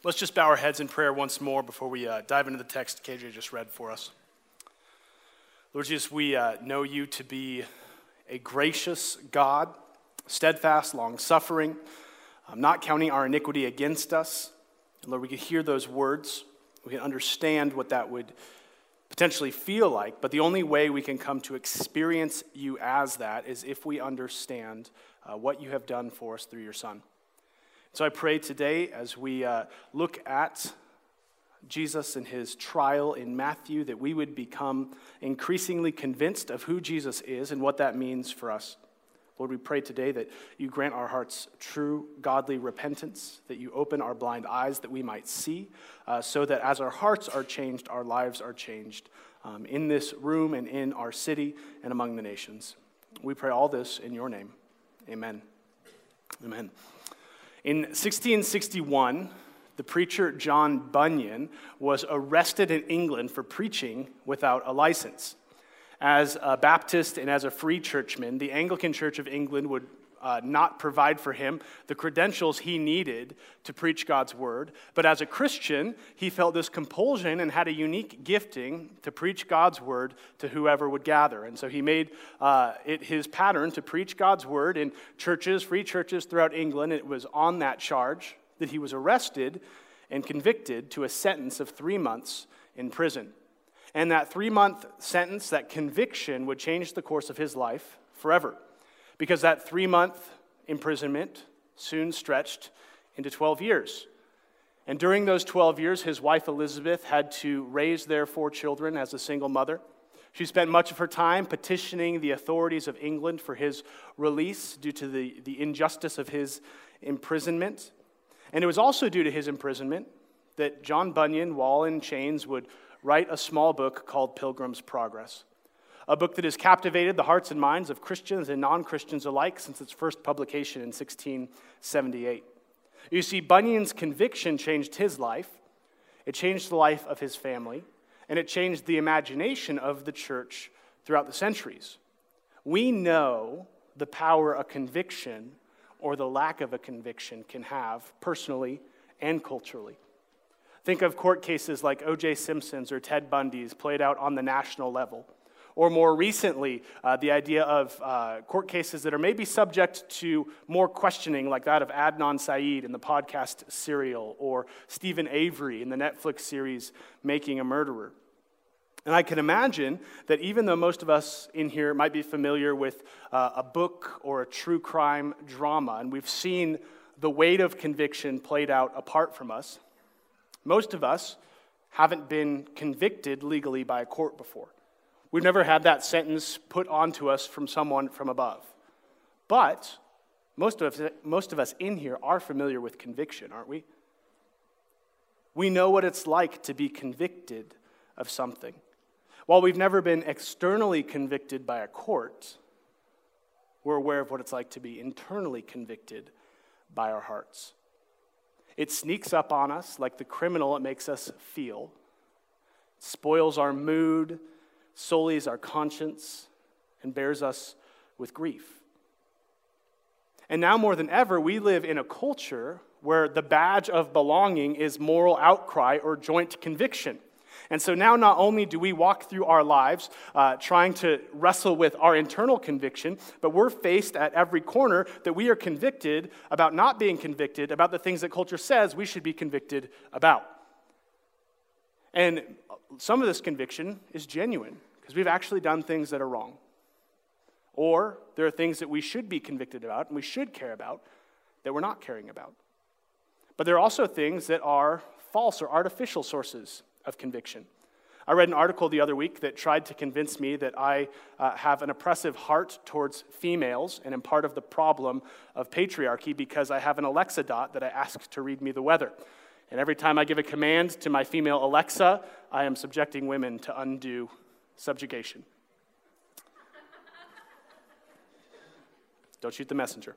Let's just bow our heads in prayer once more before we dive into the text KJ just read for us. Lord Jesus, we know you to be a gracious God, steadfast, long-suffering, not counting our iniquity against us. And Lord, we can hear those words. We can understand what that would potentially feel like, but the only way we can come to experience you as that is if we understand what you have done for us through your Son. So I pray today as we look at Jesus and his trial in Matthew that we would become increasingly convinced of who Jesus is and what that means for us. Lord, we pray today that you grant our hearts true, godly repentance, that you open our blind eyes that we might see, so that as our hearts are changed, our lives are changed in this room and in our city and among the nations. We pray all this in your name. Amen. Amen. In 1661, the preacher John Bunyan was arrested in England for preaching without a license. As a Baptist and as a free churchman, the Anglican Church of England would not provide for him the credentials he needed to preach God's word. But as a Christian, he felt this compulsion and had a unique gifting to preach God's word to whoever would gather. And so he made it his pattern to preach God's word in churches, free churches throughout England. It was on that charge that he was arrested and convicted to a sentence of 3 months in prison. And that 3-month sentence, that conviction, would change the course of his life forever. Because that 3-month imprisonment soon stretched into 12 years. And during those 12 years, his wife Elizabeth had to raise their 4 children as a single mother. She spent much of her time petitioning the authorities of England for his release due to the injustice of his imprisonment. And it was also due to his imprisonment that John Bunyan, while in chains, would write a small book called Pilgrim's Progress, a book that has captivated the hearts and minds of Christians and non-Christians alike since its first publication in 1678. You see, Bunyan's conviction changed his life, it changed the life of his family, and it changed the imagination of the church throughout the centuries. We know the power a conviction or the lack of a conviction can have personally and culturally. Think of court cases like O.J. Simpson's or Ted Bundy's played out on the national level. Or more recently, the idea of court cases that are maybe subject to more questioning, like that of Adnan Syed in the podcast Serial, or Stephen Avery in the Netflix series Making a Murderer. And I can imagine that even though most of us in here might be familiar with a book or a true crime drama, and we've seen the weight of conviction played out apart from us, most of us haven't been convicted legally by a court before. We've never had that sentence put onto us from someone from above. But most of us in here are familiar with conviction, aren't we? We know what it's like to be convicted of something. While we've never been externally convicted by a court, we're aware of what it's like to be internally convicted by our hearts. It sneaks up on us like the criminal it makes us feel. It spoils our mood, sullies our conscience, and bears us with grief. And now more than ever, we live in a culture where the badge of belonging is moral outcry or joint conviction. And so now not only do we walk through our lives trying to wrestle with our internal conviction, but we're faced at every corner that we are convicted about not being convicted about the things that culture says we should be convicted about. And some of this conviction is genuine, because we've actually done things that are wrong. Or there are things that we should be convicted about and we should care about that we're not caring about. But there are also things that are false or artificial sources of conviction. I read an article the other week that tried to convince me that I have an oppressive heart towards females and am part of the problem of patriarchy because I have an Alexa dot that I ask to read me the weather. And every time I give a command to my female Alexa, I am subjecting women to undue subjugation. Don't shoot the messenger.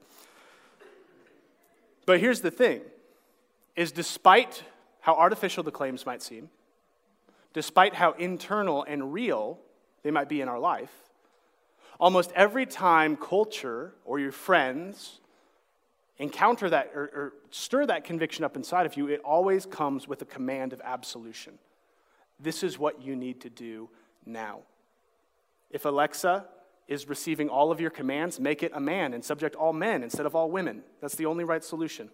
But here's the thing, is despite how artificial the claims might seem, despite how internal and real they might be in our life, almost every time culture or your friends encounter that or stir that conviction up inside of you, it always comes with a command of absolution. This is what you need to do now. If Alexa is receiving all of your commands, make it a man and subject all men instead of all women. That's the only right solution.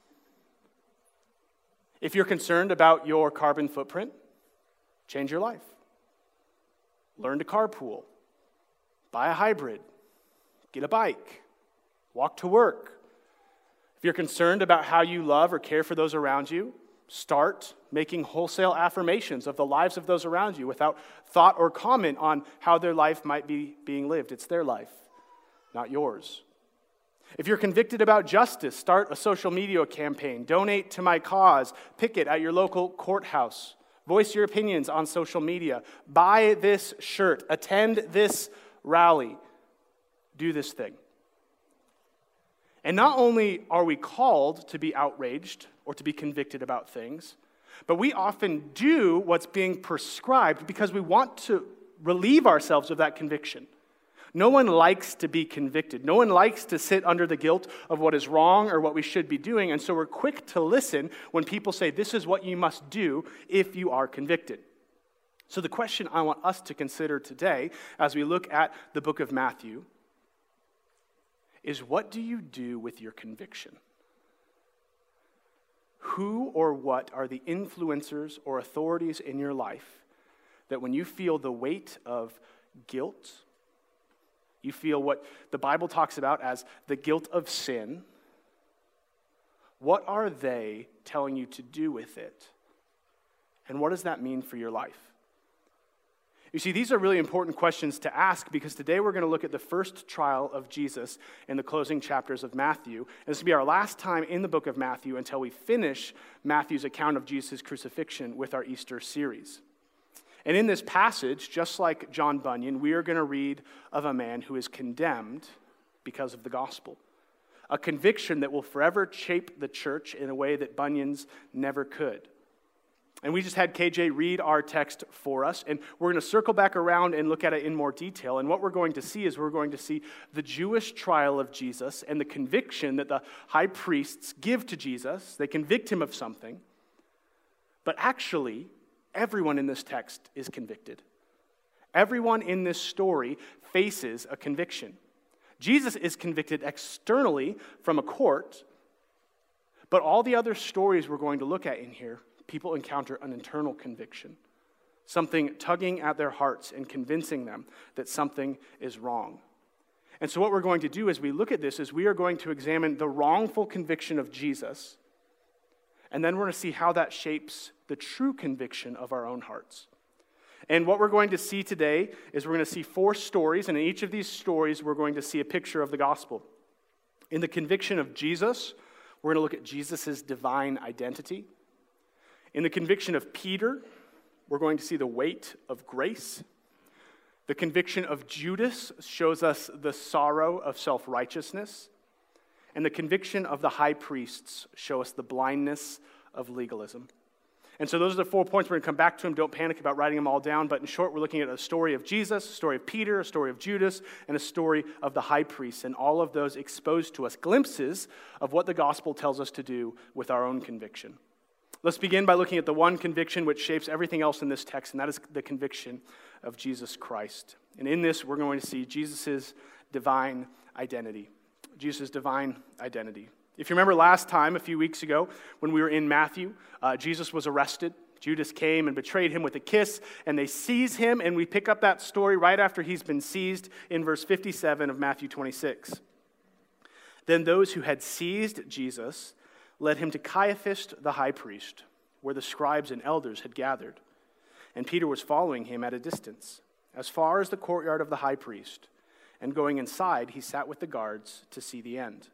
If you're concerned about your carbon footprint, change your life. Learn to carpool. Buy a hybrid. Get a bike. Walk to work. If you're concerned about how you love or care for those around you, start making wholesale affirmations of the lives of those around you without thought or comment on how their life might be being lived. It's their life, not yours. If you're convicted about justice, start a social media campaign. Donate to my cause. Picket at your local courthouse. Voice your opinions on social media. Buy this shirt. Attend this rally. Do this thing. And not only are we called to be outraged or to be convicted about things, but we often do what's being prescribed because we want to relieve ourselves of that conviction. No one likes to be convicted. No one likes to sit under the guilt of what is wrong or what we should be doing, and so we're quick to listen when people say, this is what you must do if you are convicted. So the question I want us to consider today as we look at the book of Matthew is, what do you do with your conviction? Who or what are the influencers or authorities in your life that when you feel the weight of guilt, you feel what the Bible talks about as the guilt of sin, what are they telling you to do with it? And what does that mean for your life? You see, these are really important questions to ask because today we're going to look at the first trial of Jesus in the closing chapters of Matthew. And this will be our last time in the book of Matthew until we finish Matthew's account of Jesus' crucifixion with our Easter series. And in this passage, just like John Bunyan, we are going to read of a man who is condemned because of the gospel. A conviction that will forever shape the church in a way that Bunyan's never could. And we just had KJ read our text for us, and we're going to circle back around and look at it in more detail. And what we're going to see is we're going to see the Jewish trial of Jesus and the conviction that the high priests give to Jesus. They convict him of something, but actually, everyone in this text is convicted. Everyone in this story faces a conviction. Jesus is convicted externally from a court, but all the other stories we're going to look at in here, people encounter an internal conviction, something tugging at their hearts and convincing them that something is wrong. And so what we're going to do as we look at this is we are going to examine the wrongful conviction of Jesus, and then we're going to see how that shapes the true conviction of our own hearts. And what we're going to see today is we're going to see 4 stories, and in each of these stories we're going to see a picture of the gospel. In the conviction of Jesus, we're going to look at Jesus' divine identity. In the conviction of Peter, we're going to see the weight of grace. The conviction of Judas shows us the sorrow of self-righteousness. And the conviction of the high priests show us the blindness of legalism. And so those are the 4 points. We're going to come back to them. Don't panic about writing them all down. But in short, we're looking at a story of Jesus, a story of Peter, a story of Judas, and a story of the high priests. And all of those expose to us glimpses of what the gospel tells us to do with our own conviction. Let's begin by looking at the one conviction which shapes everything else in this text, and that is the conviction of Jesus Christ. And in this, we're going to see Jesus' divine identity. Jesus' divine identity. If you remember last time, a few weeks ago, when we were in Matthew, Jesus was arrested. Judas came and betrayed him with a kiss, and they seize him, and we pick up that story right after he's been seized in verse 57 of Matthew 26. Then those who had seized Jesus led him to Caiaphas the high priest, where the scribes and elders had gathered. And Peter was following him at a distance, as far as the courtyard of the high priest. And going inside, he sat with the guards to see the end.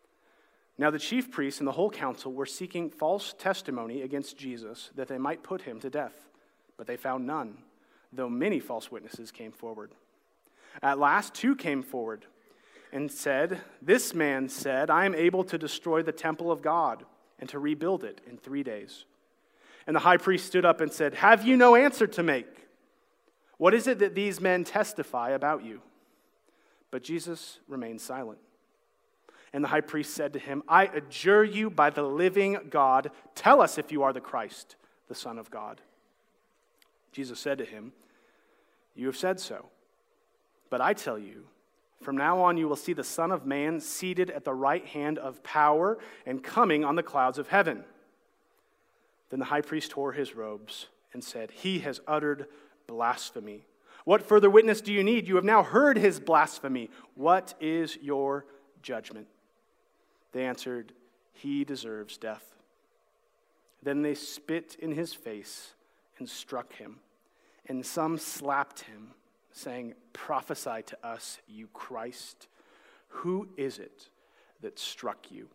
Now the chief priests and the whole council were seeking false testimony against Jesus, that they might put him to death. But they found none, though many false witnesses came forward. At last 2 came forward and said, "This man said, I am able to destroy the temple of God and to rebuild it in 3 days." And the high priest stood up and said, "Have you no answer to make? What is it that these men testify about you?" But Jesus remained silent. And the high priest said to him, I adjure you by the living God, tell us if you are the Christ, the Son of God. Jesus said to him, you have said so. But I tell you, from now on you will see the Son of Man seated at the right hand of power and coming on the clouds of heaven. Then the high priest tore his robes and said, he has uttered blasphemy. What further witness do you need? You have now heard his blasphemy. What is your judgment? They answered, he deserves death. Then they spit in his face and struck him, and some slapped him, saying, prophesy to us, you Christ. Who is it that struck you?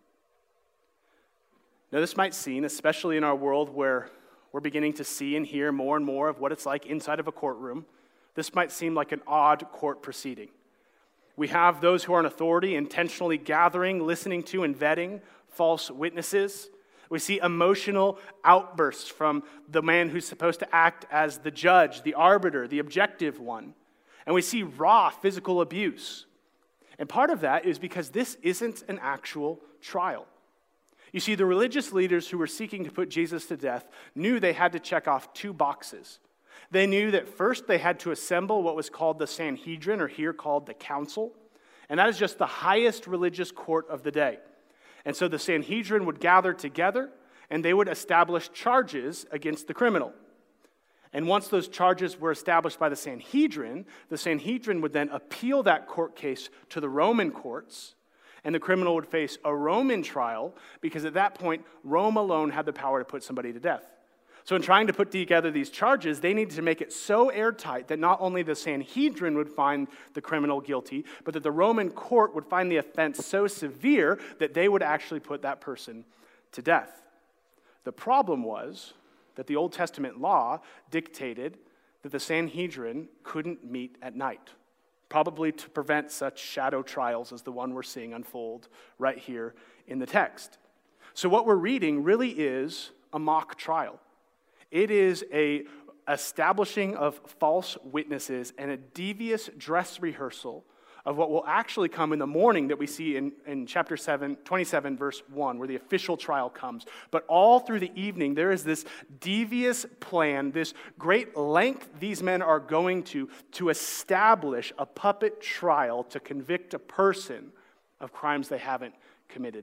Now this might seem, especially in our world where we're beginning to see and hear more and more of what it's like inside of a courtroom, this might seem like an odd court proceeding. We have those who are in authority intentionally gathering, listening to, and vetting false witnesses. We see emotional outbursts from the man who's supposed to act as the judge, the arbiter, the objective one. And we see raw physical abuse. And part of that is because this isn't an actual trial. You see, the religious leaders who were seeking to put Jesus to death knew they had to check off two boxes. They knew that first they had to assemble what was called the Sanhedrin, or here called the council. And that is just the highest religious court of the day. And so the Sanhedrin would gather together, and they would establish charges against the criminal. And once those charges were established by the Sanhedrin would then appeal that court case to the Roman courts, and the criminal would face a Roman trial, because at that point, Rome alone had the power to put somebody to death. So in trying to put together these charges, they needed to make it so airtight that not only the Sanhedrin would find the criminal guilty, but that the Roman court would find the offense so severe that they would actually put that person to death. The problem was that the Old Testament law dictated that the Sanhedrin couldn't meet at night, probably to prevent such shadow trials as the one we're seeing unfold right here in the text. So what we're reading really is a mock trial. It is a establishing of false witnesses and a devious dress rehearsal of what will actually come in the morning that we see in chapter 27, verse 1, where the official trial comes. But all through the evening, there is this devious plan, this great length these men are going to establish a puppet trial to convict a person of crimes they haven't committed.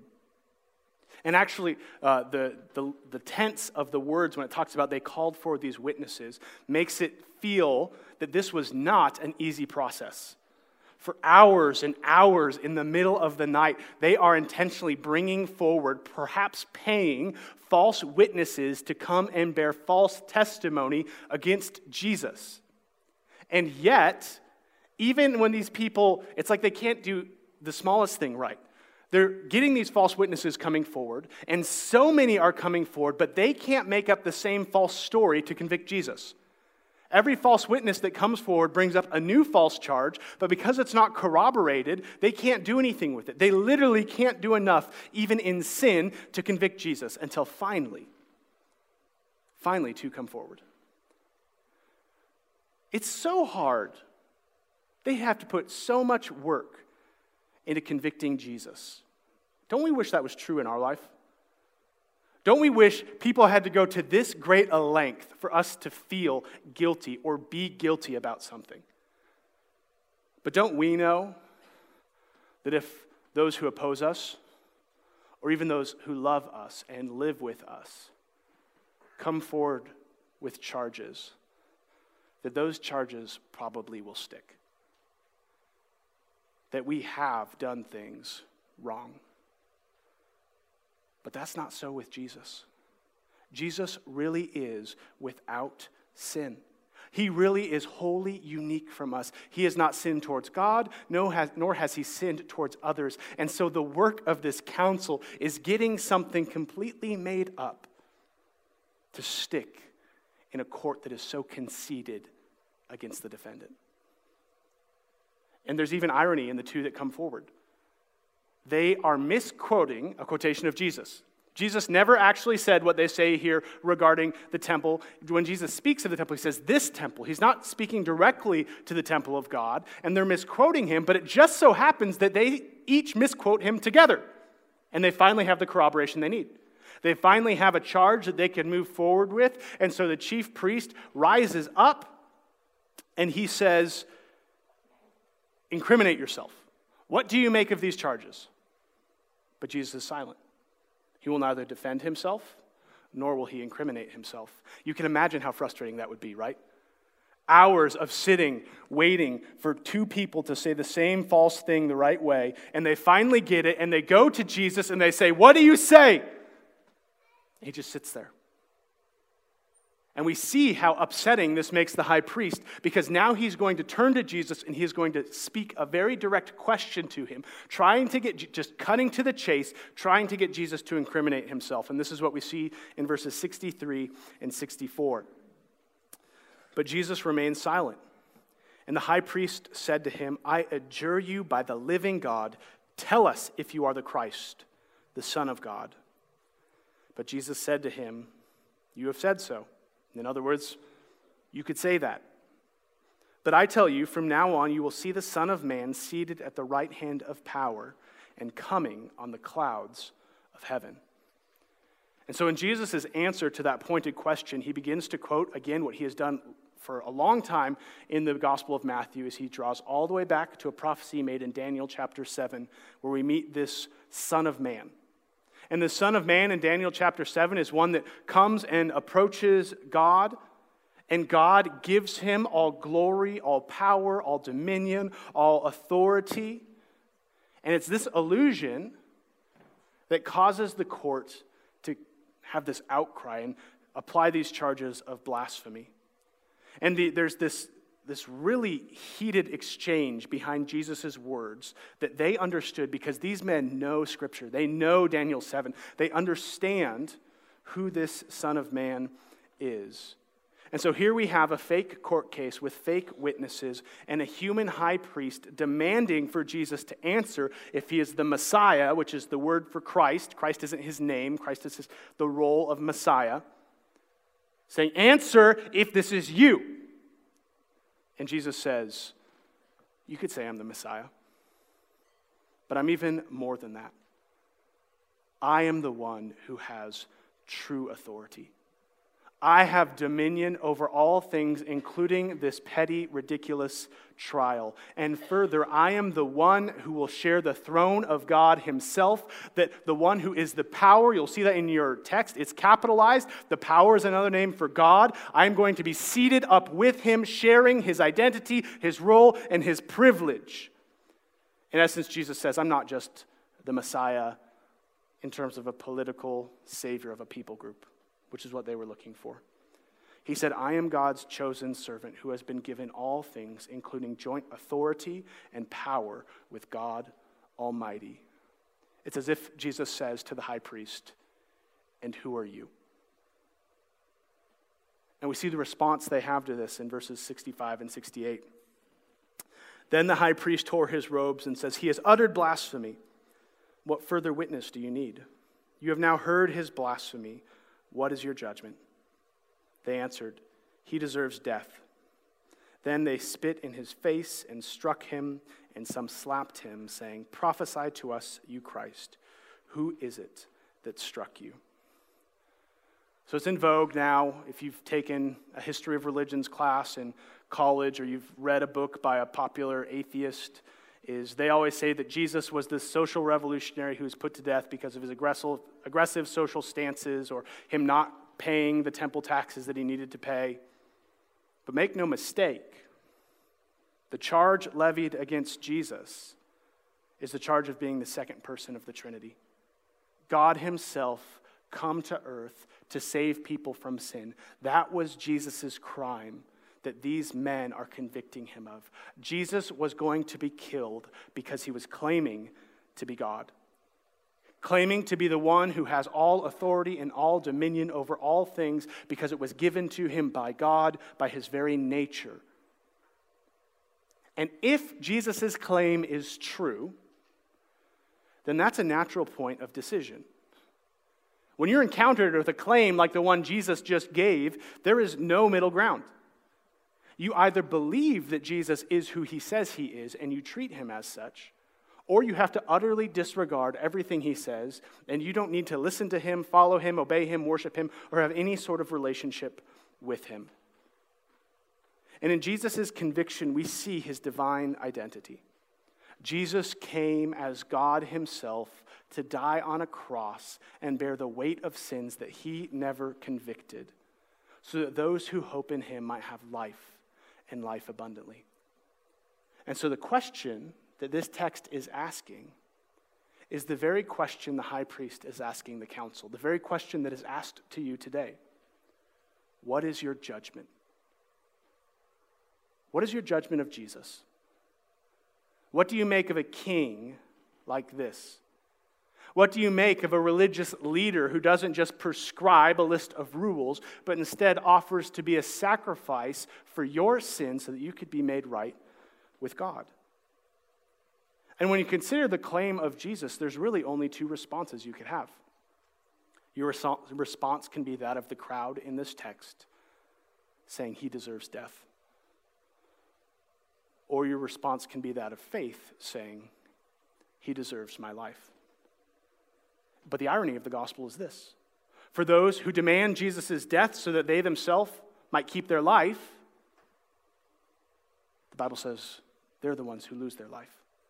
And actually, the tense of the words when it talks about they called for these witnesses makes it feel that this was not an easy process. For hours and hours in the middle of the night, they are intentionally bringing forward, perhaps paying, false witnesses to come and bear false testimony against Jesus. And yet, even when these people, it's like they can't do the smallest thing right. They're getting these false witnesses coming forward, and so many are coming forward, but they can't make up the same false story to convict Jesus. Every false witness that comes forward brings up a new false charge, but because it's not corroborated, they can't do anything with it. They literally can't do enough, even in sin, to convict Jesus until finally two come forward. It's so hard. They have to put so much work into convicting Jesus. Don't we wish that was true in our life? Don't we wish people had to go to this great a length for us to feel guilty or be guilty about something? But don't we know that if those who oppose us, or even those who love us and live with us, come forward with charges, that those charges probably will stick? That we have done things wrong. But that's not so with Jesus. Jesus really is without sin. He really is wholly unique from us. He has not sinned towards God, nor has he sinned towards others. And so the work of this council is getting something completely made up to stick in a court that is so conceited against the defendant. And there's even irony in the two that come forward. They are misquoting a quotation of Jesus. Jesus never actually said what they say here regarding the temple. When Jesus speaks of the temple, he says this temple. He's not speaking directly to the temple of God, and they're misquoting him, but it just so happens that they each misquote him together, and they finally have the corroboration they need. They finally have a charge that they can move forward with, and so the chief priest rises up, and he says, incriminate yourself. What do you make of these charges? But Jesus is silent. He will neither defend himself, nor will he incriminate himself. You can imagine how frustrating that would be, right? Hours of sitting, waiting for two people to say the same false thing the right way, and they finally get it, and they go to Jesus, and they say, what do you say? He just sits there. And we see how upsetting this makes the high priest, because now he's going to turn to Jesus and he is going to speak a very direct question to him, trying to get, just cutting to the chase, trying to get Jesus to incriminate himself. And this is what we see in verses 63 and 64. But Jesus remained silent. And the high priest said to him, I adjure you by the living God, tell us if you are the Christ, the Son of God. But Jesus said to him, you have said so. In other words, you could say that. But I tell you, from now on you will see the Son of Man seated at the right hand of power and coming on the clouds of heaven. And so in Jesus' answer to that pointed question, he begins to quote again what he has done for a long time in the Gospel of Matthew, as he draws all the way back to a prophecy made in Daniel chapter 7, where we meet this Son of Man. And the Son of Man in Daniel chapter 7 is one that comes and approaches God, and God gives him all glory, all power, all dominion, all authority. And it's this illusion that causes the court to have this outcry and apply these charges of blasphemy. And there's this really heated exchange behind Jesus' words that they understood, because these men know Scripture. They know Daniel 7. They understand who this Son of Man is. And so here we have a fake court case with fake witnesses and a human high priest demanding for Jesus to answer if he is the Messiah, which is the word for Christ. Christ isn't his name. Christ is the role of Messiah. Saying, answer if this is you. And Jesus says, you could say I'm the Messiah, but I'm even more than that. I am the one who has true authority. I have dominion over all things, including this petty, ridiculous trial. And further, I am the one who will share the throne of God himself, that the one who is the power, you'll see that in your text, it's capitalized. The power is another name for God. I am going to be seated up with him, sharing his identity, his role, and his privilege. In essence, Jesus says, I'm not just the Messiah in terms of a political savior of a people group, which is what they were looking for. He said, I am God's chosen servant who has been given all things, including joint authority and power with God Almighty. It's as if Jesus says to the high priest, and who are you? And we see the response they have to this in verses 65 and 68. Then the high priest tore his robes and says, he has uttered blasphemy. What further witness do you need? You have now heard his blasphemy. What is your judgment? They answered, he deserves death. Then they spit in his face and struck him, and some slapped him, saying, prophesy to us, you Christ. Who is it that struck you? So it's in vogue now, if you've taken a history of religions class in college, or you've read a book by a popular atheist, is they always say that Jesus was this social revolutionary who was put to death because of his aggressive social stances, or him not paying the temple taxes that he needed to pay. But make no mistake, the charge levied against Jesus is the charge of being the second person of the Trinity. God himself come to earth to save people from sin. That was Jesus' crime that these men are convicting him of. Jesus was going to be killed because he was claiming to be God, claiming to be the one who has all authority and all dominion over all things because it was given to him by God, by his very nature. And if Jesus' claim is true, then that's a natural point of decision. When you're encountered with a claim like the one Jesus just gave, there is no middle ground. You either believe that Jesus is who he says he is and you treat him as such, or you have to utterly disregard everything he says, and you don't need to listen to him, follow him, obey him, worship him, or have any sort of relationship with him. And in Jesus' conviction, we see his divine identity. Jesus came as God himself to die on a cross and bear the weight of sins that he never convicted, so that those who hope in him might have life and life abundantly. And so the question that this text is asking is the very question the high priest is asking the council, the very question that is asked to you today. What is your judgment? What is your judgment of Jesus? What do you make of a king like this? What do you make of a religious leader who doesn't just prescribe a list of rules, but instead offers to be a sacrifice for your sins so that you could be made right with God? And when you consider the claim of Jesus, there's really only two responses you could have. Your response can be that of the crowd in this text, saying he deserves death. Or your response can be that of faith, saying he deserves my life. But the irony of the gospel is this. For those who demand Jesus' death so that they themselves might keep their life, the Bible says they're the ones who lose their life.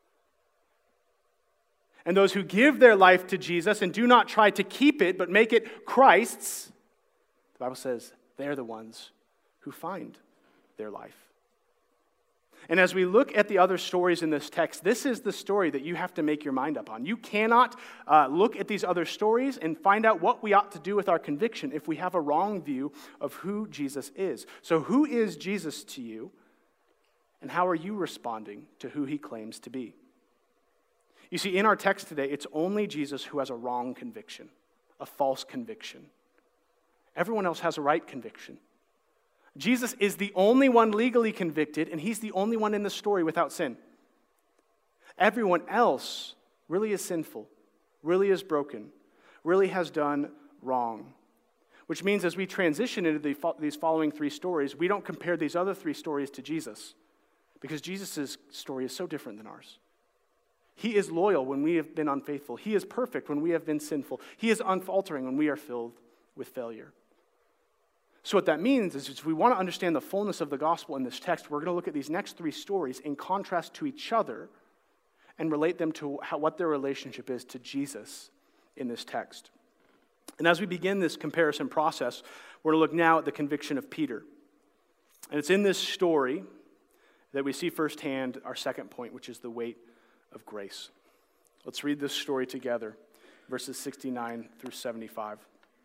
And those who give their life to Jesus and do not try to keep it but make it Christ's, the Bible says they're the ones who find their life. And as we look at the other stories in this text, this is the story that you have to make your mind up on. You cannot look at these other stories and find out what we ought to do with our conviction if we have a wrong view of who Jesus is. So who is Jesus to you, and how are you responding to who he claims to be? You see, in our text today, it's only Jesus who has a wrong conviction, a false conviction. Everyone else has a right conviction. Jesus is the only one legally convicted, and he's the only one in the story without sin. Everyone else really is sinful, really is broken, really has done wrong. Which means as we transition into these following three stories, we don't compare these other three stories to Jesus, because Jesus' story is so different than ours. He is loyal when we have been unfaithful. He is perfect when we have been sinful. He is unfaltering when we are filled with failure. So what that means is if we want to understand the fullness of the gospel in this text, we're going to look at these next three stories in contrast to each other and relate them to what their relationship is to Jesus in this text. And as we begin this comparison process, we're going to look now at the conviction of Peter. And it's in this story that we see firsthand our second point, which is the weight of grace. Let's read this story together, verses 69 through 75.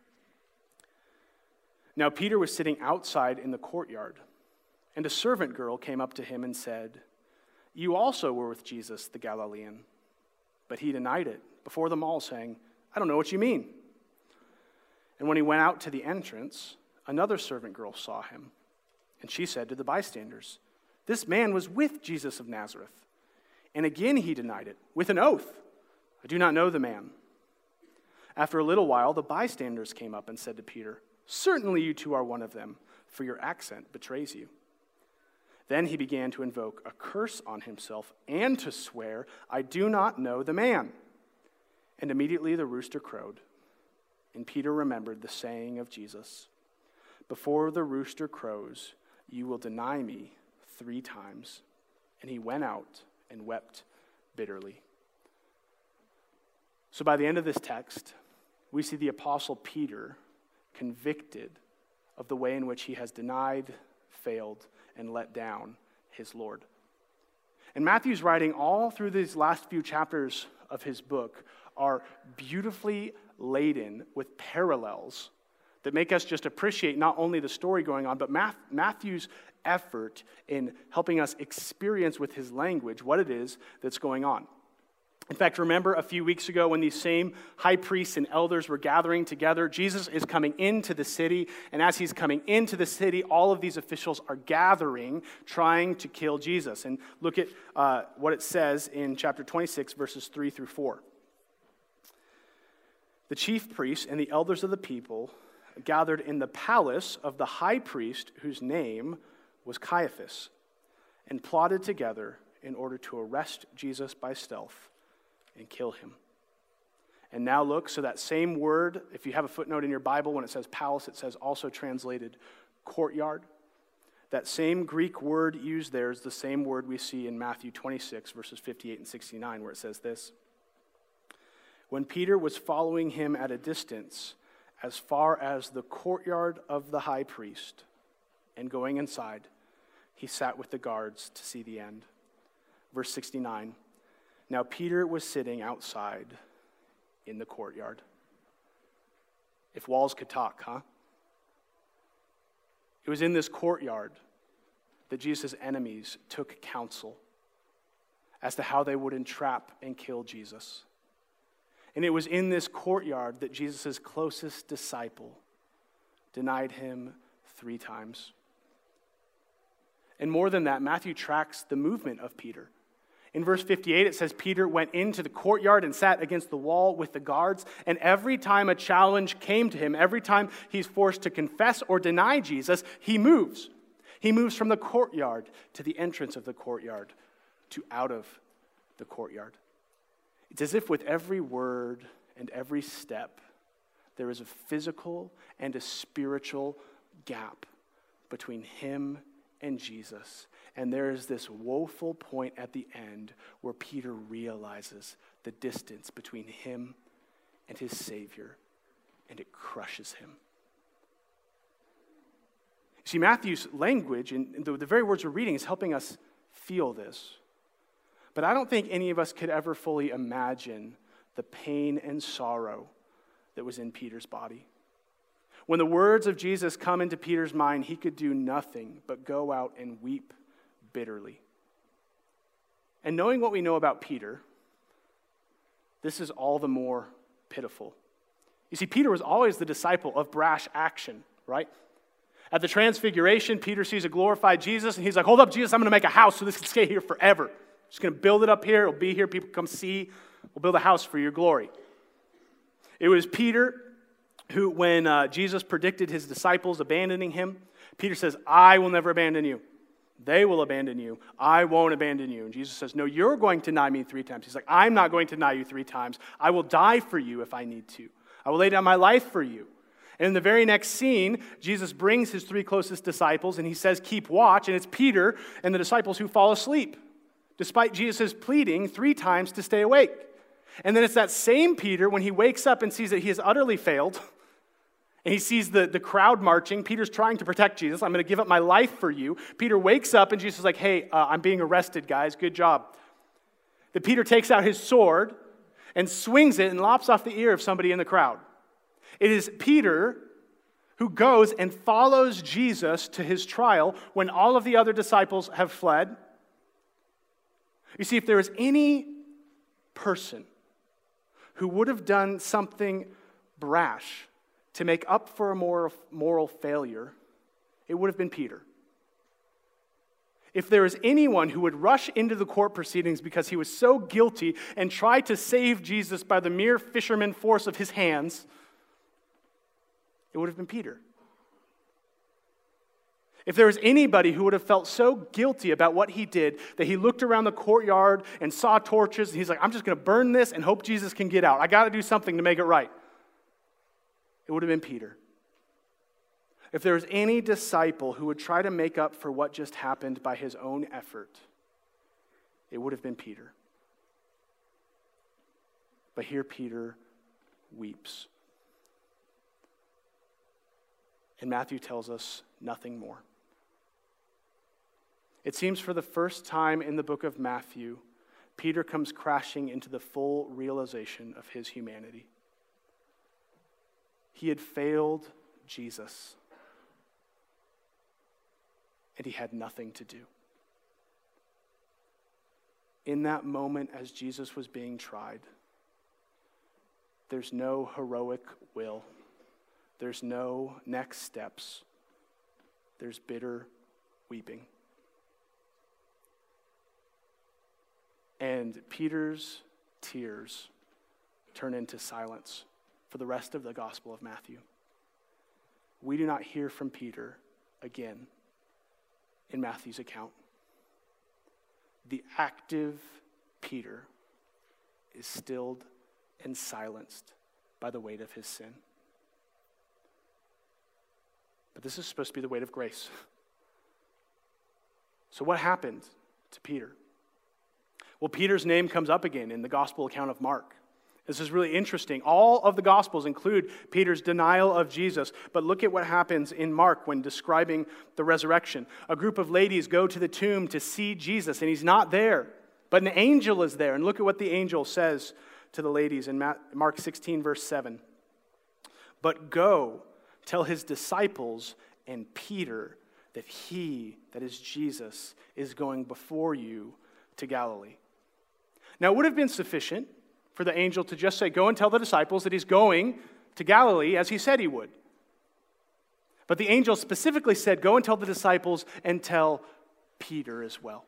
Now Peter was sitting outside in the courtyard, and a servant girl came up to him and said, "You also were with Jesus the Galilean." But he denied it before them all, saying, "I don't know what you mean." And when he went out to the entrance, another servant girl saw him, and she said to the bystanders, "This man was with Jesus of Nazareth." And again he denied it with an oath, "I do not know the man." After a little while, the bystanders came up and said to Peter, "Certainly you two are one of them, for your accent betrays you." Then he began to invoke a curse on himself and to swear, "I do not know the man." And immediately the rooster crowed. And Peter remembered the saying of Jesus, "Before the rooster crows, you will deny me 3 times." And he went out and wept bitterly. So by the end of this text, we see the Apostle Peter convicted of the way in which he has denied, failed, and let down his Lord. And Matthew's writing all through these last few chapters of his book are beautifully laden with parallels that make us just appreciate not only the story going on, but Matthew's effort in helping us experience with his language what it is that's going on. In fact, remember a few weeks ago when these same high priests and elders were gathering together, Jesus is coming into the city, and as he's coming into the city, all of these officials are gathering, trying to kill Jesus. And look at what it says in chapter 26, verses 3 through 4. The chief priests and the elders of the people gathered in the palace of the high priest, whose name was Caiaphas, and plotted together in order to arrest Jesus by stealth and kill him. And now look, so that same word, if you have a footnote in your Bible, when it says palace, it says also translated courtyard. That same Greek word used there is the same word we see in Matthew 26, verses 58 and 69, where it says this: when Peter was following him at a distance, as far as the courtyard of the high priest, and going inside, he sat with the guards to see the end. Verse 69, now Peter was sitting outside in the courtyard. If walls could talk, huh? It was in this courtyard that Jesus' enemies took counsel as to how they would entrap and kill Jesus. And it was in this courtyard that Jesus' closest disciple denied him 3 times. And more than that, Matthew tracks the movement of Peter. In verse 58, it says Peter went into the courtyard and sat against the wall with the guards. And every time a challenge came to him, every time he's forced to confess or deny Jesus, he moves. He moves from the courtyard to the entrance of the courtyard to out of the courtyard. It's as if with every word and every step, there is a physical and a spiritual gap between him and Jesus. And there is this woeful point at the end where Peter realizes the distance between him and his Savior, and it crushes him. See, Matthew's language and the very words we're reading is helping us feel this. But I don't think any of us could ever fully imagine the pain and sorrow that was in Peter's body. When the words of Jesus come into Peter's mind, he could do nothing but go out and weep bitterly. And knowing what we know about Peter, this is all the more pitiful. You see, Peter was always the disciple of brash action, right? At the Transfiguration, Peter sees a glorified Jesus, and he's like, hold up, Jesus, I'm going to make a house so this can stay here forever. Just going to build it up here. It'll be here. People come see. We'll build a house for your glory. It was Peter who, when Jesus predicted his disciples abandoning him, Peter says, I will never abandon you. They will abandon you. I won't abandon you. And Jesus says, no, you're going to deny me 3 times. He's like, I'm not going to deny you 3 times. I will die for you if I need to. I will lay down my life for you. And in the very next scene, Jesus brings his 3 closest disciples, and he says, keep watch. And it's Peter and the disciples who fall asleep, despite Jesus' pleading 3 times to stay awake. And then it's that same Peter, when he wakes up and sees that he has utterly failed, and he sees the crowd marching. Peter's trying to protect Jesus. I'm going to give up my life for you. Peter wakes up, and Jesus is like, hey, I'm being arrested, guys. Good job. Then Peter takes out his sword and swings it and lops off the ear of somebody in the crowd. It is Peter who goes and follows Jesus to his trial when all of the other disciples have fled. You see, if there is any person who would have done something brash to make up for a moral failure, it would have been Peter. If there is anyone who would rush into the court proceedings because he was so guilty and try to save Jesus by the mere fisherman force of his hands, it would have been Peter. If there was anybody who would have felt so guilty about what he did that he looked around the courtyard and saw torches, and he's like, I'm just going to burn this and hope Jesus can get out. I got to do something to make it right. It would have been Peter. If there was any disciple who would try to make up for what just happened by his own effort, it would have been Peter. But here Peter weeps. And Matthew tells us nothing more. It seems for the first time in the book of Matthew, Peter comes crashing into the full realization of his humanity. He had failed Jesus, and he had nothing to do. In that moment, as Jesus was being tried, there's no heroic will. There's no next steps. There's bitter weeping. And Peter's tears turn into silence for the rest of the Gospel of Matthew. We do not hear from Peter again in Matthew's account. The active Peter is stilled and silenced by the weight of his sin. But this is supposed to be the weight of grace. So what happened to Peter? Well, Peter's name comes up again in the gospel account of Mark. This is really interesting. All of the Gospels include Peter's denial of Jesus, but look at what happens in Mark when describing the resurrection. A group of ladies go to the tomb to see Jesus, and he's not there, but an angel is there. And look at what the angel says to the ladies in Mark 16, verse 7. But go, tell his disciples and Peter that he, that is Jesus, is going before you to Galilee. Now, it would have been sufficient for the angel to just say, go and tell the disciples that he's going to Galilee as he said he would. But the angel specifically said, go and tell the disciples and tell Peter as well.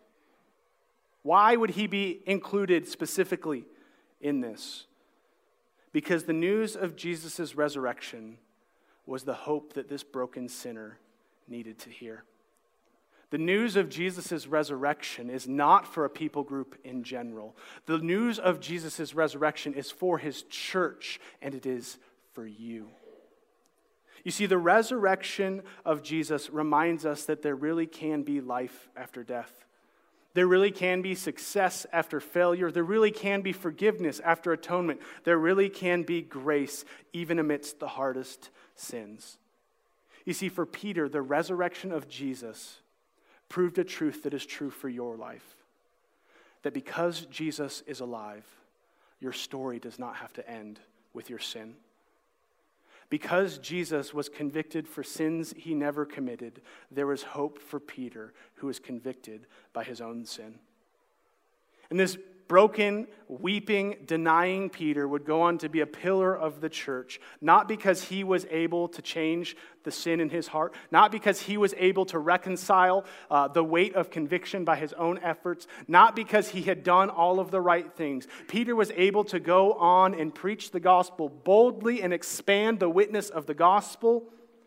Why would he be included specifically in this? Because the news of Jesus' resurrection was the hope that this broken sinner needed to hear. The news of Jesus' resurrection is not for a people group in general. The news of Jesus' resurrection is for his church, and it is for you. You see, the resurrection of Jesus reminds us that there really can be life after death. There really can be success after failure. There really can be forgiveness after atonement. There really can be grace even amidst the hardest sins. You see, for Peter, the resurrection of Jesus proved a truth that is true for your life. That because Jesus is alive, your story does not have to end with your sin. Because Jesus was convicted for sins he never committed, there was hope for Peter, who was convicted by his own sin. And this broken, weeping, denying Peter would go on to be a pillar of the church, not because he was able to change the sin in his heart, not because he was able to reconcile the weight of conviction by his own efforts, not because he had done all of the right things. Peter was able to go on and preach the gospel boldly and expand the witness of the gospel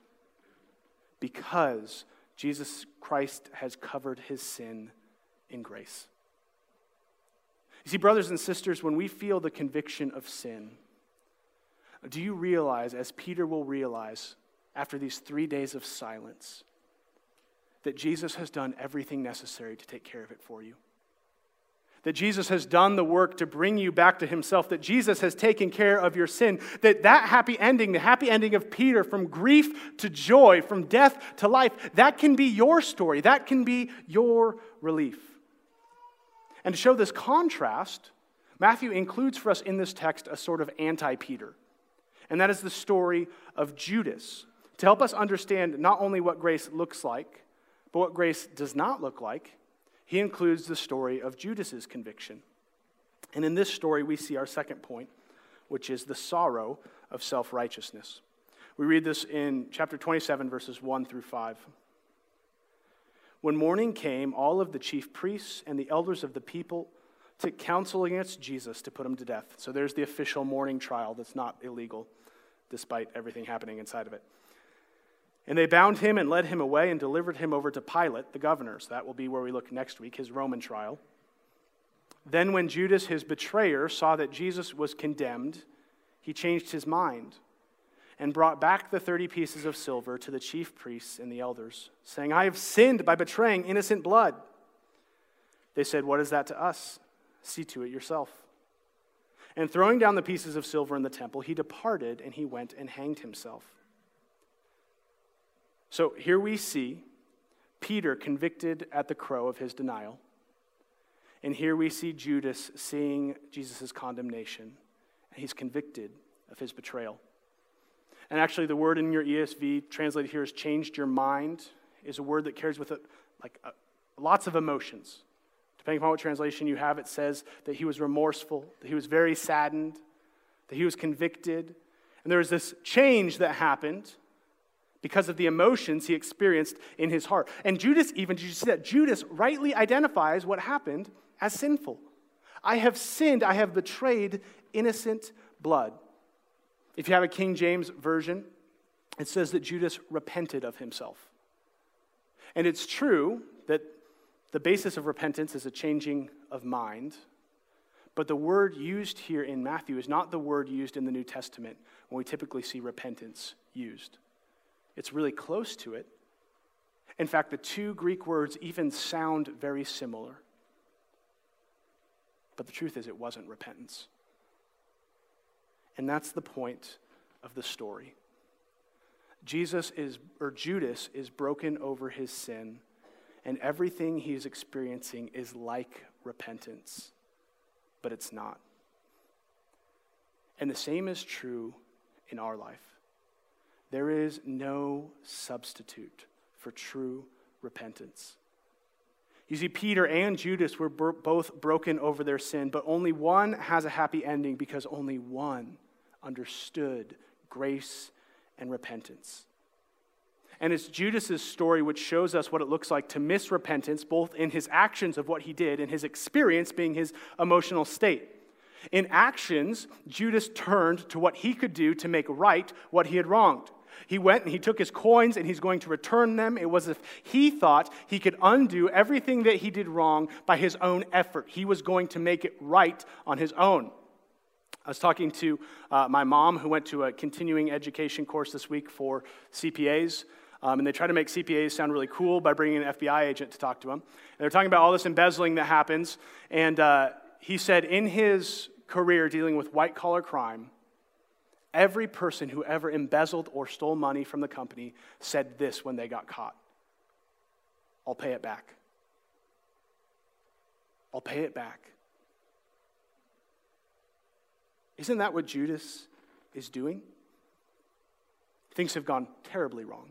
because Jesus Christ has covered his sin in grace. You see, brothers and sisters, when we feel the conviction of sin, do you realize, as Peter will realize after these 3 days of silence, that Jesus has done everything necessary to take care of it for you? That Jesus has done the work to bring you back to himself, that Jesus has taken care of your sin, that happy ending, the happy ending of Peter from grief to joy, from death to life, that can be your story, that can be your relief. And to show this contrast, Matthew includes for us in this text a sort of anti-Peter. And that is the story of Judas, to help us understand not only what grace looks like, but what grace does not look like. He includes the story of Judas's conviction. And in this story, we see our second point, which is the sorrow of self-righteousness. We read this in chapter 27, verses 1 through 5. When morning came, all of the chief priests and the elders of the people took counsel against Jesus to put him to death. So there's the official morning trial that's not illegal, despite everything happening inside of it. And they bound him and led him away and delivered him over to Pilate, the governor. So that will be where we look next week, his Roman trial. Then when Judas, his betrayer, saw that Jesus was condemned, he changed his mind and brought back the 30 pieces of silver to the chief priests and the elders, saying, I have sinned by betraying innocent blood. They said, what is that to us? See to it yourself. And throwing down the pieces of silver in the temple, he departed and he went and hanged himself. So here we see Peter convicted at the crow of his denial. And here we see Judas seeing Jesus' condemnation, and he's convicted of his betrayal. And actually, the word in your ESV translated here as changed your mind is a word that carries with it lots of emotions. Depending upon what translation you have, it says that he was remorseful, that he was very saddened, that he was convicted. And there was this change that happened because of the emotions he experienced in his heart. And Judas even, did you see that? Judas rightly identifies what happened as sinful. I have sinned, I have betrayed innocent blood. If you have a King James version, it says that Judas repented of himself. And it's true that the basis of repentance is a changing of mind, but the word used here in Matthew is not the word used in the New Testament when we typically see repentance used. It's really close to it. In fact, the two Greek words even sound very similar. But the truth is, it wasn't repentance. And that's the point of the story. Judas is broken over his sin, and everything he's experiencing is like repentance, but it's not. And the same is true in our life. There is no substitute for true repentance. You see, Peter and Judas were both broken over their sin, but only one has a happy ending because only one understood grace and repentance. And it's Judas's story which shows us what it looks like to miss repentance, both in his actions of what he did and his experience being his emotional state. In actions, Judas turned to what he could do to make right what he had wronged. He went and he took his coins and he's going to return them. It was as if he thought he could undo everything that he did wrong by his own effort. He was going to make it right on his own. I was talking to my mom, who went to a continuing education course this week for CPAs. And they try to make CPAs sound really cool by bringing an FBI agent to talk to them. And they're talking about all this embezzling that happens. And he said in his career dealing with white-collar crime, every person who ever embezzled or stole money from the company said this when they got caught: I'll pay it back. I'll pay it back. Isn't that what Judas is doing? Things have gone terribly wrong.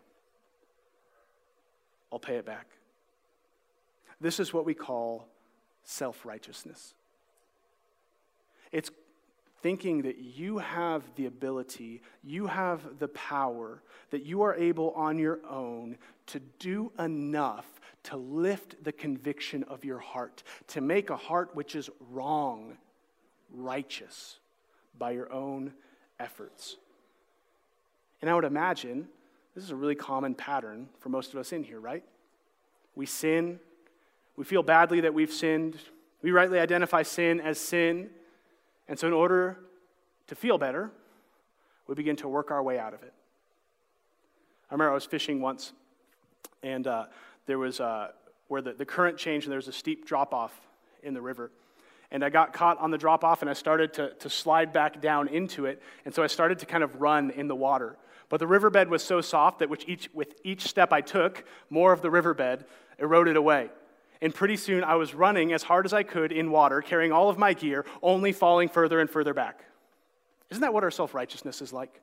I'll pay it back. This is what we call self-righteousness. It's thinking that you have the ability, you have the power, that you are able on your own to do enough to lift the conviction of your heart, to make a heart which is wrong, righteous by your own efforts. And I would imagine this is a really common pattern for most of us in here, right? We sin, we feel badly that we've sinned, we rightly identify sin as sin, and so in order to feel better, we begin to work our way out of it. I remember I was fishing once, and there was where the current changed, and there was a steep drop-off in the river. And I got caught on the drop-off, and I started to slide back down into it, and so I started to kind of run in the water. But the riverbed was so soft that with each step I took, more of the riverbed eroded away. And pretty soon I was running as hard as I could in water, carrying all of my gear, only falling further and further back. Isn't that what our self-righteousness is like?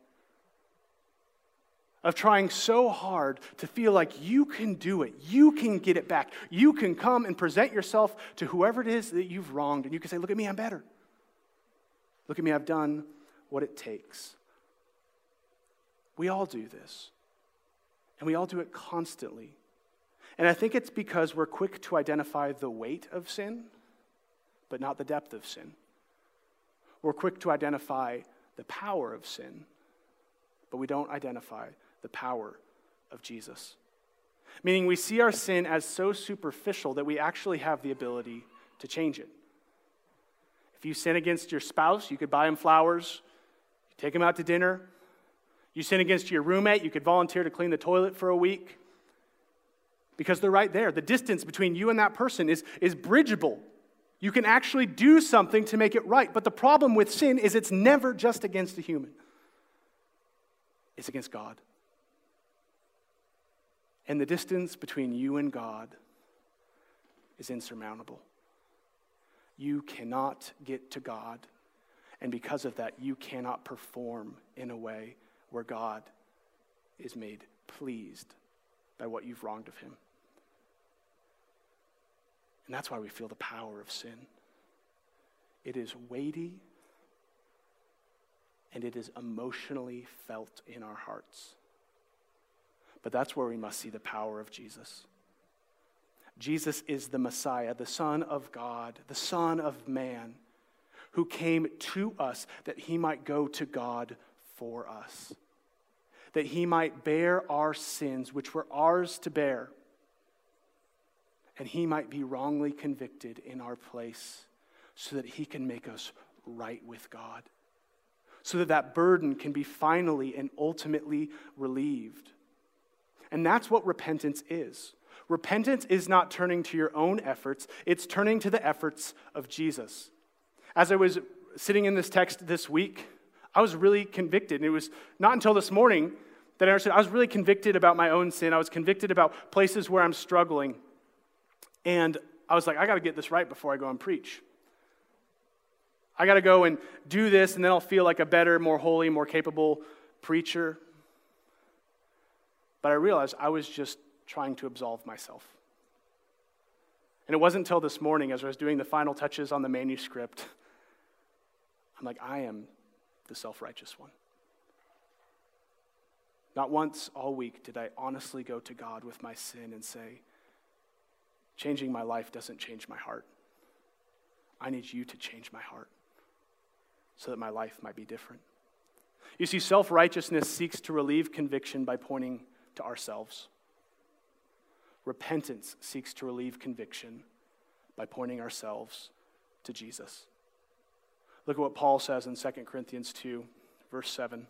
Of trying so hard to feel like you can do it, you can get it back, you can come and present yourself to whoever it is that you've wronged, and you can say, look at me, I'm better. Look at me, I've done what it takes. We all do this, and we all do it constantly. And I think it's because we're quick to identify the weight of sin, but not the depth of sin. We're quick to identify the power of sin, but we don't identify the power of Jesus. Meaning we see our sin as so superficial that we actually have the ability to change it. If you sin against your spouse, you could buy him flowers, take him out to dinner. You sin against your roommate, you could volunteer to clean the toilet for a week. Because they're right there. The distance between you and that person is bridgeable. You can actually do something to make it right. But the problem with sin is it's never just against a human. It's against God. And the distance between you and God is insurmountable. You cannot get to God. And because of that, you cannot perform in a way where God is made pleased by what you've wronged of him. And that's why we feel the power of sin. It is weighty, and it is emotionally felt in our hearts. But that's where we must see the power of Jesus. Jesus is the Messiah, the Son of God, the Son of Man, who came to us that he might go to God for us, that he might bear our sins, which were ours to bear, and he might be wrongly convicted in our place so that he can make us right with God, so that that burden can be finally and ultimately relieved. And that's what repentance is. Repentance is not turning to your own efforts, it's turning to the efforts of Jesus. As I was sitting in this text this week, I was really convicted. And it was not until this morning that I understood I was really convicted about my own sin. I was convicted about places where I'm struggling. And I was like, I got to get this right before I go and preach. I got to go and do this, and then I'll feel like a better, more holy, more capable preacher. But I realized I was just trying to absolve myself. And it wasn't until this morning, as I was doing the final touches on the manuscript, I'm like, I am the self-righteous one. Not once all week did I honestly go to God with my sin and say, changing my life doesn't change my heart. I need you to change my heart so that my life might be different. You see, self-righteousness seeks to relieve conviction by pointing to ourselves. Repentance seeks to relieve conviction by pointing ourselves to Jesus. Look at what Paul says in 2 Corinthians 2, verse 7.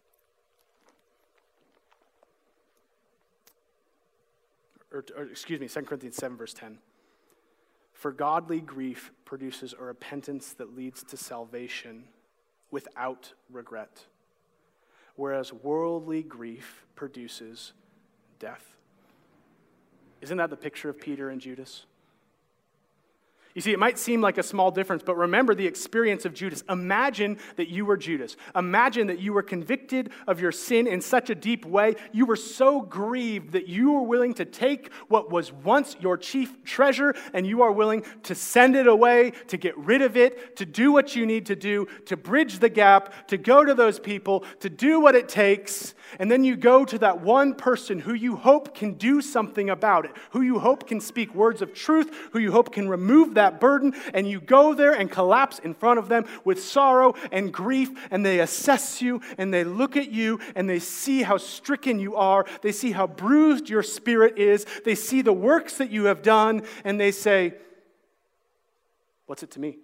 Or 2 Corinthians 7, verse 10. For godly grief produces a repentance that leads to salvation without regret, whereas worldly grief produces death. Isn't that the picture of Peter and Judas? You see, it might seem like a small difference, but remember the experience of Judas. Imagine that you were Judas. Imagine that you were convicted of your sin in such a deep way. You were so grieved that you were willing to take what was once your chief treasure and you are willing to send it away, to get rid of it, to do what you need to do, to bridge the gap, to go to those people, to do what it takes. And then you go to that one person who you hope can do something about it, who you hope can speak words of truth, who you hope can remove that burden, and you go there and collapse in front of them with sorrow and grief, and they assess you, and they look at you, and they see how stricken you are, they see how bruised your spirit is, they see the works that you have done, and they say, what's it to me?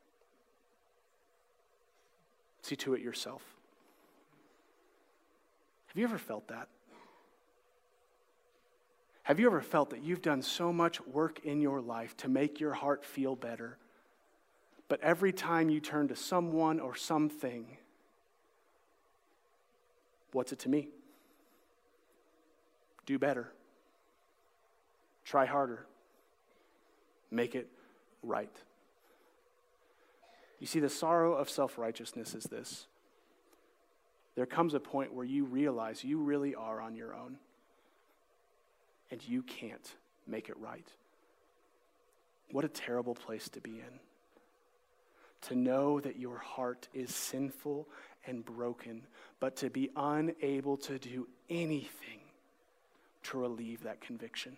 See to it yourself. Have you ever felt that? Have you ever felt that you've done so much work in your life to make your heart feel better, but every time you turn to someone or something, what's it to me? Do better. Try harder. Make it right. You see, the sorrow of self-righteousness is this. There comes a point where you realize you really are on your own. And you can't make it right. What a terrible place to be in. To know that your heart is sinful and broken, but to be unable to do anything to relieve that conviction.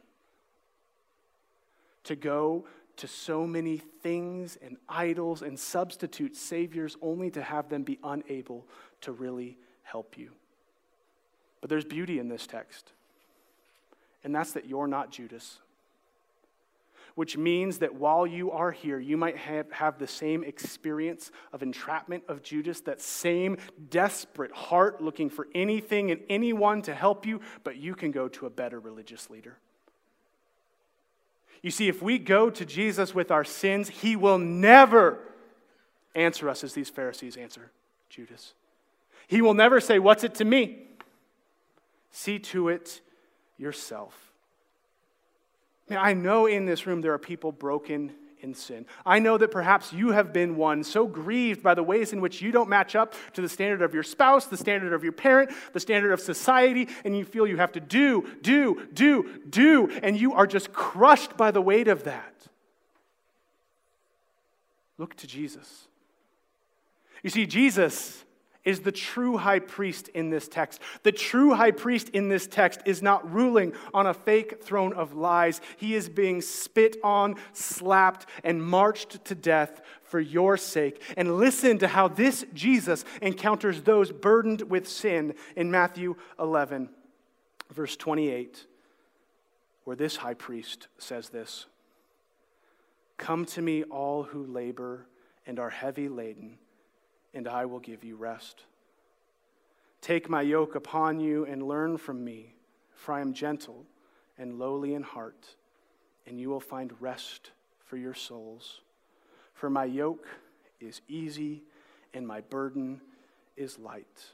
To go to so many things and idols and substitute saviors only to have them be unable to really help you. But there's beauty in this text. And that's that you're not Judas. Which means that while you are here, you might have the same experience of entrapment of Judas, that same desperate heart looking for anything and anyone to help you, but you can go to a better religious leader. You see, if we go to Jesus with our sins, he will never answer us as these Pharisees answer Judas. He will never say, what's it to me? See to it yourself. Man, I know in this room there are people broken in sin. I know that perhaps you have been one so grieved by the ways in which you don't match up to the standard of your spouse, the standard of your parent, the standard of society, and you feel you have to do, and you are just crushed by the weight of that. Look to Jesus. You see, Jesus is the true high priest in this text. The true high priest in this text is not ruling on a fake throne of lies. He is being spit on, slapped, and marched to death for your sake. And listen to how this Jesus encounters those burdened with sin in Matthew 11, verse 28, where this high priest says this: "Come to me, all who labor and are heavy laden, and I will give you rest. Take my yoke upon you and learn from me, for I am gentle and lowly in heart, and you will find rest for your souls. For my yoke is easy and my burden is light."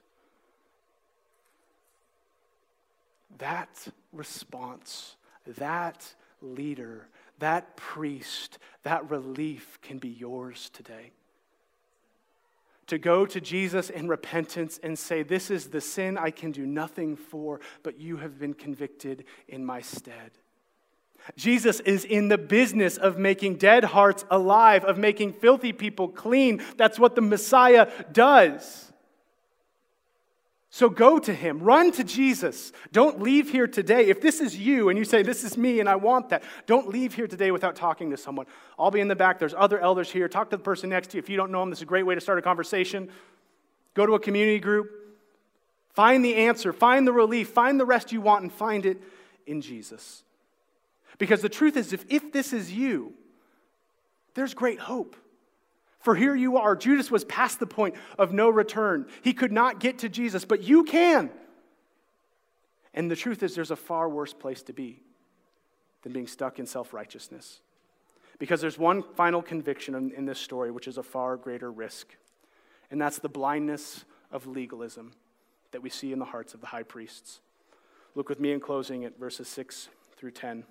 That response, that leader, that priest, that relief can be yours today. To go to Jesus in repentance and say, "This is the sin I can do nothing for, but you have been convicted in my stead." Jesus is in the business of making dead hearts alive, of making filthy people clean. That's what the Messiah does. So go to him. Run to Jesus. Don't leave here today. If this is you and you say, "This is me and I want that," don't leave here today without talking to someone. I'll be in the back. There's other elders here. Talk to the person next to you. If you don't know them, this is a great way to start a conversation. Go to a community group. Find the answer. Find the relief. Find the rest you want, and find it in Jesus. Because the truth is, if this is you, there's great hope. For here you are. Judas was past the point of no return. He could not get to Jesus, but you can. And the truth is, there's a far worse place to be than being stuck in self-righteousness. Because there's one final conviction in this story, which is a far greater risk. And that's the blindness of legalism that we see in the hearts of the high priests. Look with me in closing at verses 6 through 10.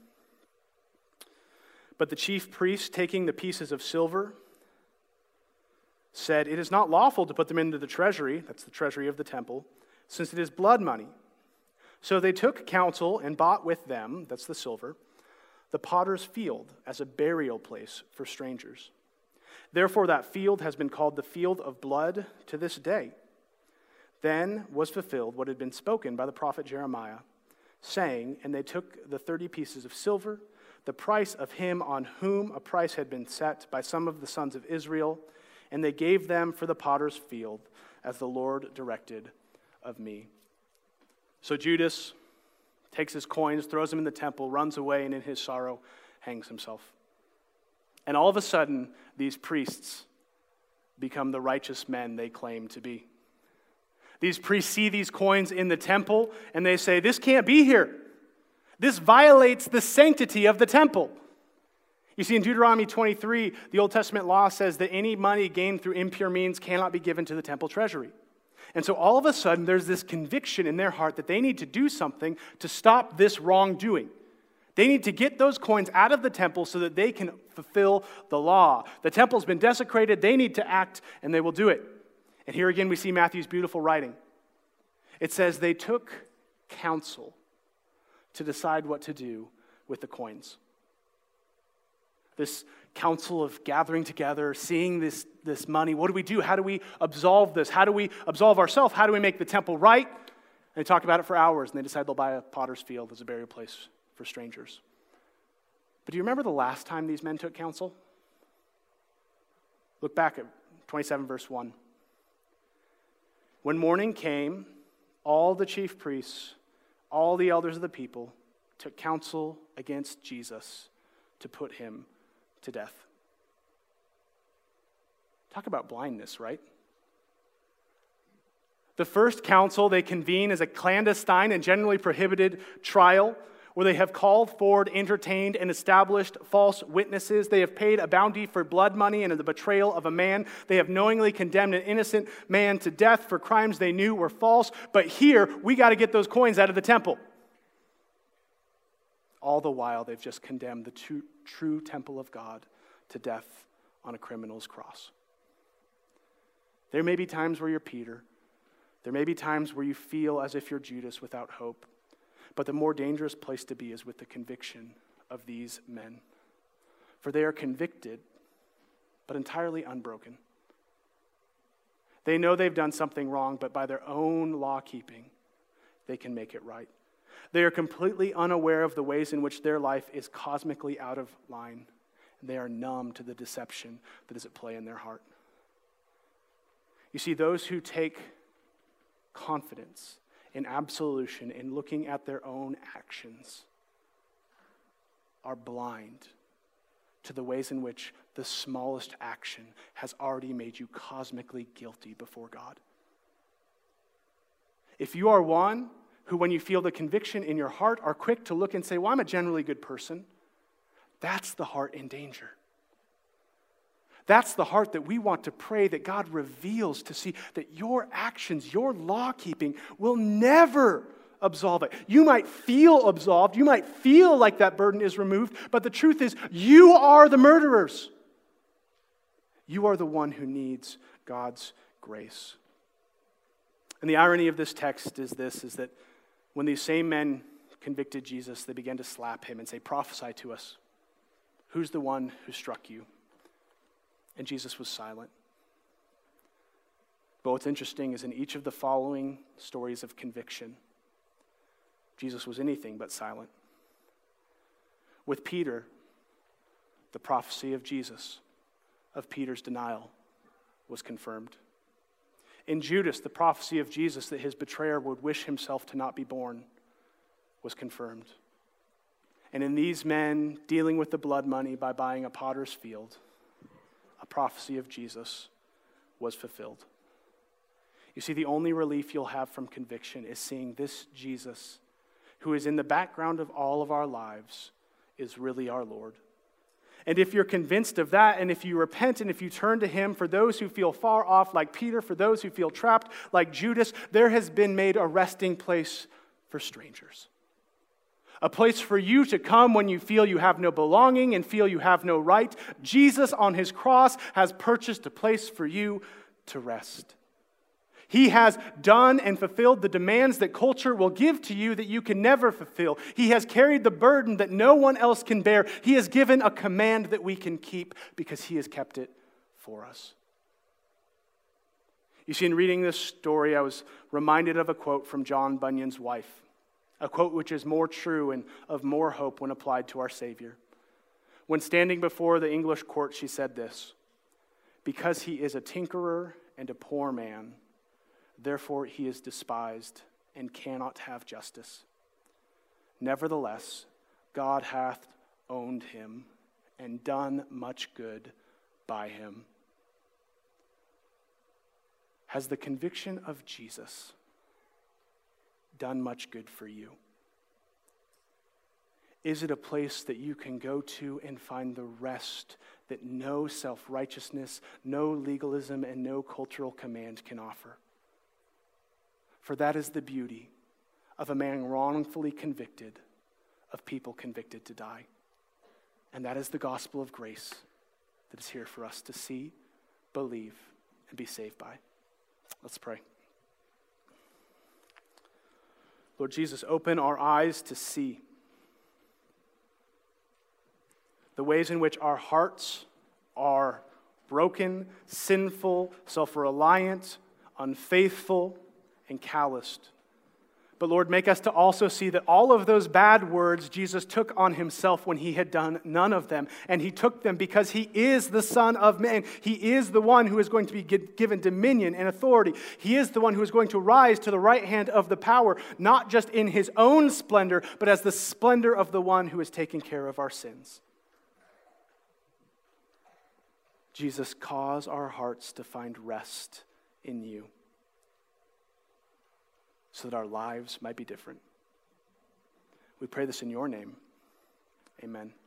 "But the chief priest, taking the pieces of silver, said, 'It is not lawful to put them into the treasury,'" that's the treasury of the temple, "'since it is blood money.' So they took counsel and bought with them," that's the silver, "'the potter's field as a burial place for strangers. Therefore that field has been called the field of blood to this day. Then was fulfilled what had been spoken by the prophet Jeremiah, saying, and they took the 30 pieces of silver, the price of him on whom a price had been set by some of the sons of Israel, and they gave them for the potter's field, as the Lord directed of me." So Judas takes his coins, throws them in the temple, runs away, and in his sorrow hangs himself. And all of a sudden, these priests become the righteous men they claim to be. These priests see these coins in the temple, and they say, "This can't be here. This violates the sanctity of the temple." You see, in Deuteronomy 23, the Old Testament law says that any money gained through impure means cannot be given to the temple treasury. And so all of a sudden, there's this conviction in their heart that they need to do something to stop this wrongdoing. They need to get those coins out of the temple so that they can fulfill the law. The temple's been desecrated. They need to act, and they will do it. And here again, we see Matthew's beautiful writing. It says they took counsel to decide what to do with the coins. This council of gathering together, seeing this money. What do we do? How do we absolve this? How do we absolve ourselves? How do we make the temple right? And they talk about it for hours, and they decide they'll buy a potter's field as a burial place for strangers. But do you remember the last time these men took counsel? Look back at 27 verse 1. "When morning came, all the chief priests, all the elders of the people, took counsel against Jesus to put him to death." Talk about blindness, right? The first council they convene is a clandestine and generally prohibited trial where they have called forward, entertained, and established false witnesses. They have paid a bounty for blood money and the betrayal of a man. They have knowingly condemned an innocent man to death for crimes they knew were false. But here, we got to get those coins out of the temple. All the while, they've just condemned the true temple of God to death on a criminal's cross. There may be times where you're Peter. There may be times where you feel as if you're Judas without hope. But the more dangerous place to be is with the conviction of these men. For they are convicted, but entirely unbroken. They know they've done something wrong, but by their own law-keeping, they can make it right. They are completely unaware of the ways in which their life is cosmically out of line. And they are numb to the deception that is at play in their heart. You see, those who take confidence in absolution, in looking at their own actions, are blind to the ways in which the smallest action has already made you cosmically guilty before God. If you are one who, when you feel the conviction in your heart, are quick to look and say, well, I'm a generally good person, that's the heart in danger. That's the heart that we want to pray that God reveals, to see that your actions, your law-keeping will never absolve it. You might feel absolved, you might feel like that burden is removed, but the truth is you are the murderers. You are the one who needs God's grace. And the irony of this text is that when these same men convicted Jesus, they began to slap him and say, prophesy to us. Who's the one who struck you? And Jesus was silent. But what's interesting is in each of the following stories of conviction, Jesus was anything but silent. With Peter, the prophecy of Jesus, of Peter's denial, was confirmed. In Judas, the prophecy of Jesus that his betrayer would wish himself to not be born was confirmed. And in these men dealing with the blood money by buying a potter's field, a prophecy of Jesus was fulfilled. You see, the only relief you'll have from conviction is seeing this Jesus, who is in the background of all of our lives, is really our Lord. And if you're convinced of that, and if you repent, and if you turn to him, for those who feel far off like Peter, for those who feel trapped like Judas, there has been made a resting place for strangers. A place for you to come when you feel you have no belonging and feel you have no right. Jesus on his cross has purchased a place for you to rest. He has done and fulfilled the demands that culture will give to you that you can never fulfill. He has carried the burden that no one else can bear. He has given a command that we can keep because he has kept it for us. You see, in reading this story, I was reminded of a quote from John Bunyan's wife, a quote which is more true and of more hope when applied to our Savior. When standing before the English court, she said this, "Because he is a tinkerer and a poor man, therefore he is despised and cannot have justice. Nevertheless, God hath owned him and done much good by him." Has the conviction of Jesus done much good for you? Is it a place that you can go to and find the rest that no self-righteousness, no legalism, and no cultural command can offer? For that is the beauty of a man wrongfully convicted, of people convicted to die. And that is the gospel of grace that is here for us to see, believe, and be saved by. Let's pray. Lord Jesus, open our eyes to see the ways in which our hearts are broken, sinful, self-reliant, unfaithful, and calloused. But Lord, make us to also see that all of those bad words Jesus took on himself when he had done none of them. And he took them because he is the Son of Man. He is the one who is going to be given dominion and authority. He is the one who is going to rise to the right hand of the power, not just in his own splendor, but as the splendor of the one who is taking care of our sins. Jesus, cause our hearts to find rest in you, so that our lives might be different. We pray this in your name. Amen.